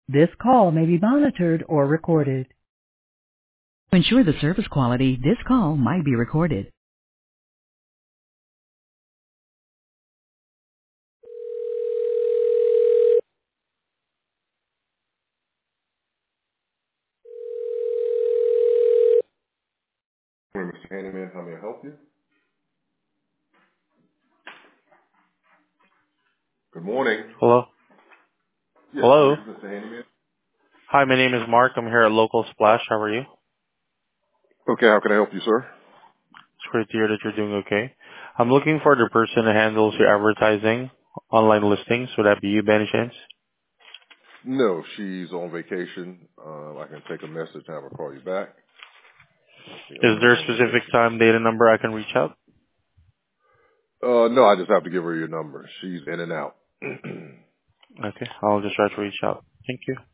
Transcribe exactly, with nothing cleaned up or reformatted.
This call may be monitored or recorded. To ensure the service quality, this call might be recorded. Hey, mister Handyman, how may I help you? Good morning. Hello? Yes, this Hello? is mister Handyman. Hi, my name is Mark. I'm here at Local Splash. How are you? Okay, how can I help you, sir? It's great to hear that you're doing okay. I'm looking for the person that handles your advertising, online listings. Would that be you by any chance? No, she's on vacation. Uh, I can take a message and have her call you back. Let's see, Is on, there a on specific vacation. time, date, and number I can reach out? Uh, no, I just have to give her your number. She's in and out. Okay, I'll just try to reach out. Thank you.